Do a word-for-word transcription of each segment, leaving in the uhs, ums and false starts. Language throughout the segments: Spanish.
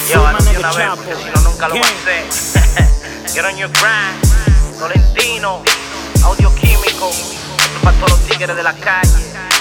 Llévate de una vez, porque si no nunca lo voy a hacer. Get on your grind, Tolentino, audio químico. Esto es para todos los tigres de la calle.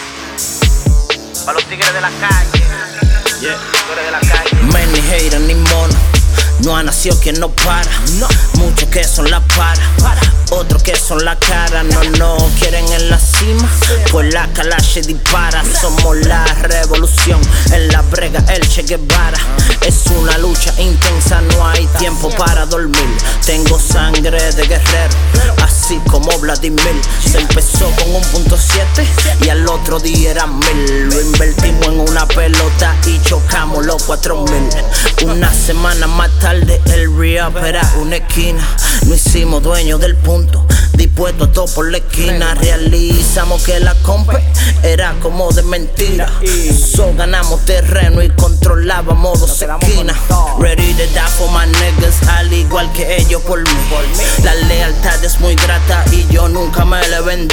Para los tigres de la calle. Yeah. Tigres de la calle. Many haters ni mono. No ha nacido quien no para. No. Muchos que son la para, para. Otros que son la cara. No, no quieren en la cima, pues la calache dispara. Somos la revolución, en la brega el Che Guevara. Es una lucha intensa, no hay tiempo para dormir. Tengo sangre de guerrero, así como Vladimir. Se empezó con un punto siete y al otro día era mil. Lo invertimos en una pelota y chocamos los cuatro mil. Una semana más tarde el re-up era una esquina. No hicimos dueños del punto, dispuesto a todo por la esquina. Realizamos que la compa era como de mentira. So ganamos terreno y controlábamos dos esquinas. Ready to die for my niggas, al igual que ellos por mí. La lealtad es muy grata y yo nunca me le vendí.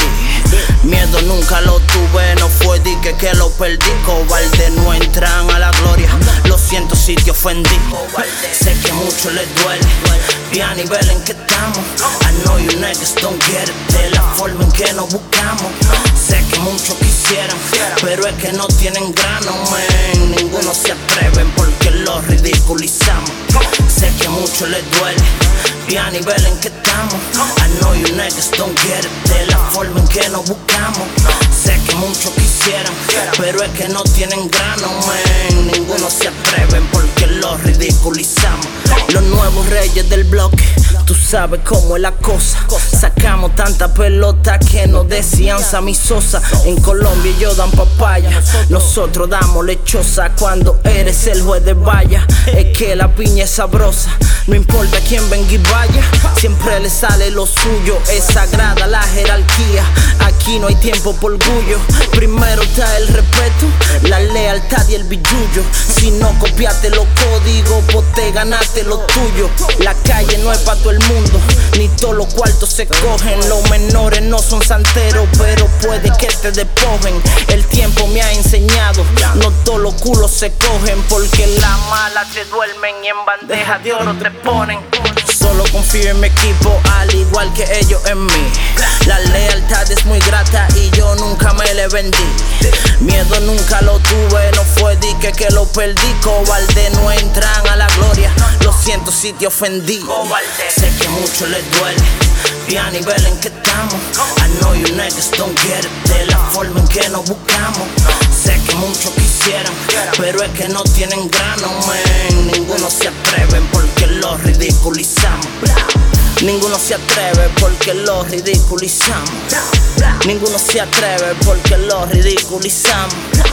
Miedo nunca lo tuve, no fue di que, que lo perdí. Cobarde no entran a la gloria, lo siento si te ofendí. Sé que mucho les duele, vi a nivel en que estamos. I know you niggas don't get it, de la forma en que nos buscamos. Sé que muchos quisieran, pero es que no tienen grano, man. Ninguno se atreven porque lo ridiculizamos. Sé que mucho les duele, vi a nivel en que estamos. I know you niggas don't get it, de la forma en que nos buscamos. Sé que muchos quisieran, pero es que no tienen grano, man. Ninguno se atreven porque lo ridiculizamos. Los nuevos reyes del bloque, tú sabes cómo es la cosa. Sacamos tanta pelota que nos decían Sammy Sosa. En Colombia ellos dan papaya, nosotros damos lechosa. Cuando eres el juez de valla, es que la piña es sabrosa. No importa quién venga y vaya, siempre le sale lo suyo. Es sagrada la jerarquía, aquí no hay tiempo por orgullo. Primero está el respeto, la lealtad y el billullo. Si no copiaste los códigos, pues te ganaste lo tuyo. La calle no es pa' todo el mundo, ni todos los cuartos se cogen. Los menores no son santeros, pero puede que te despojen. El tiempo me ha enseñado, no todos los culos se cogen, porque las malas te duermen y en bandeja de oro te ponen. Solo confío en mi equipo, al igual que ellos en mí. La lealtad es muy grata y yo nunca me le vendí. Miedo nunca lo tuve, no fue di que, que lo perdí. Cobarde no entran a la gloria, lo siento si te ofendí. Sé que mucho les duele, vi a nivel en que estamos. I know you niggas don't get it, de la forma en que nos buscamos. Sé que muchos quisieran, pero es que no tienen grano, man. Ninguno se atreven porque lo ridiculizamos. Ninguno se atreve porque lo ridiculizamos. Ninguno se atreve porque lo ridiculizamos.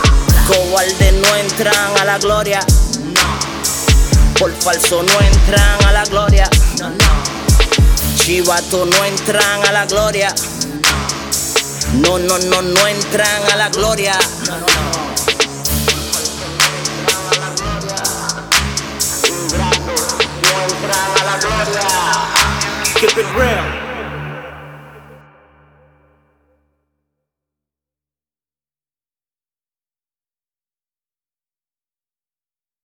Cobarde no entran a la gloria, por falso no entran a la gloria. Chivato no entran a la gloria. No, no, no, no entran a la gloria. Keep it real.